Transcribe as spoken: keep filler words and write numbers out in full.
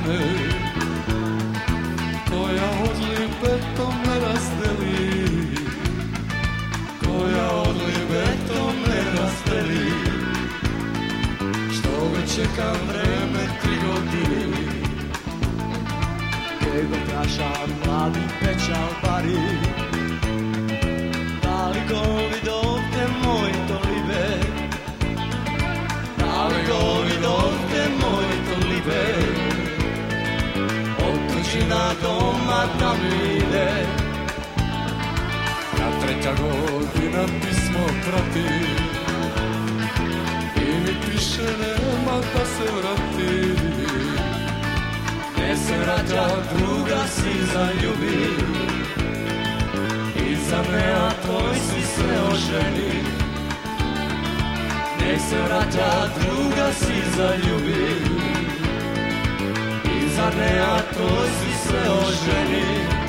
mene, koja odli beton ne razdeli, koja odli beton ne razdeli. Što već čekam vreme tri godine, kego praša mladi pečal pari. Da li go vidovte moj to libe, da li go vidovte moj to libe, od tuđina doma da mi ide. Kad treća godina pismo prati i mi piše nema da se vrati, ne se vraća, druga si zaljubi, i za mea tvoj si se oženi. Ne se vraća, druga si zaljubi, i za mea tvoj si se oženi.